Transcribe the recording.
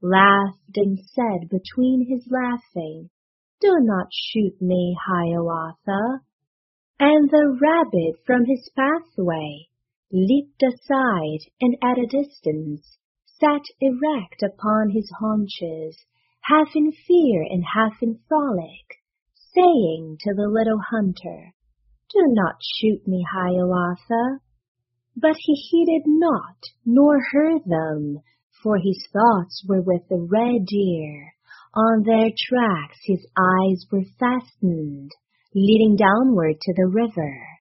laughed and said between his laughing, "Do not shoot me, Hiawatha." And the rabbit from his pathway leaped aside and at a distance sat erect upon his haunches, half in fear and half in frolic, saying to the little hunter, "Do not shoot me, Hiawatha." But he heeded not, nor heard them, for his thoughts were with the red deer. On their tracks his eyes were fastened, leading downward to the river.